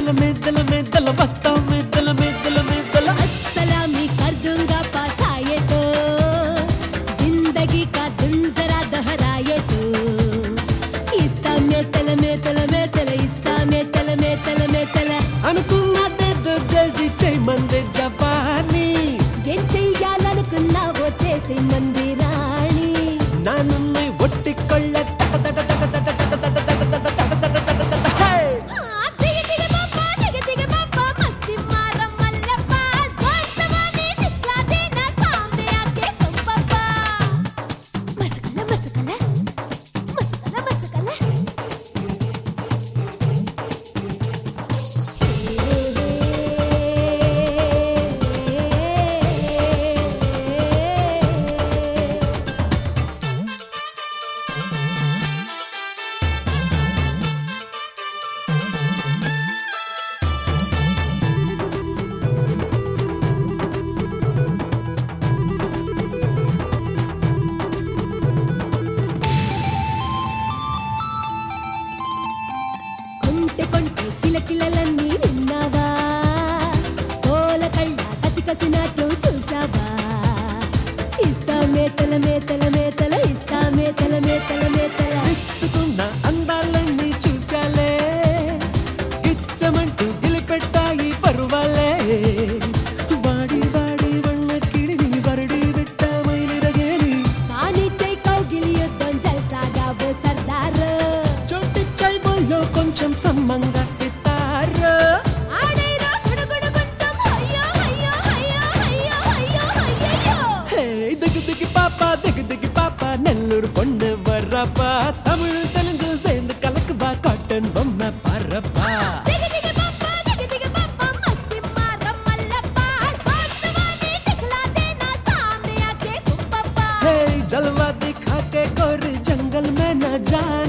दल बस्ता में दल सलामी कर दूंगा पास आए तो जिंदगी का दिन जरा दोहराए तो इस्ता में तल इस्ता में तल అనుకున్నదే జల్దీ చేయమందే జవానీ ఏం చెయ్యాలనుకున్నావో చేసి మంది రాణి నానున్నే ఒట్టికొళ్ళ కొంటే కిలకిలలన్నీ విన్నావా తోల కళ్ళ కసికసినట్టు చూసావా ఇస్తా మేతల ఇస్తా మేతల ఇచ్చుకున్న అందాలన్నీ చూశాలే ఇచ్చమంటూ గిలిపెట్టాయి పరువాలే వాడి వన్నకిడిని వరడి విట్టామైనరగేని కానీ చై కౌగిలి యుద్ధం జల్సాగావో సర్దారు చోటిచ్చై బోల్లో కొంచెం సమ్మంగా సితారు ఆడైరా గుడుగుడు కొంచెం అయ్యో హే దిగి పాప నెల్లూరు కొండ వర్రపా తమిళ్ తెలుగు సేందు కలకబా కాటన్ బొమ్మ పరపా దిగి పాప మస్తి మారం మల్లప్పా వాస్తవాన్ని దిఖలా దేనా सामने आके कुप्पा हे जलवा दिखा के गोरी जंगल में न जा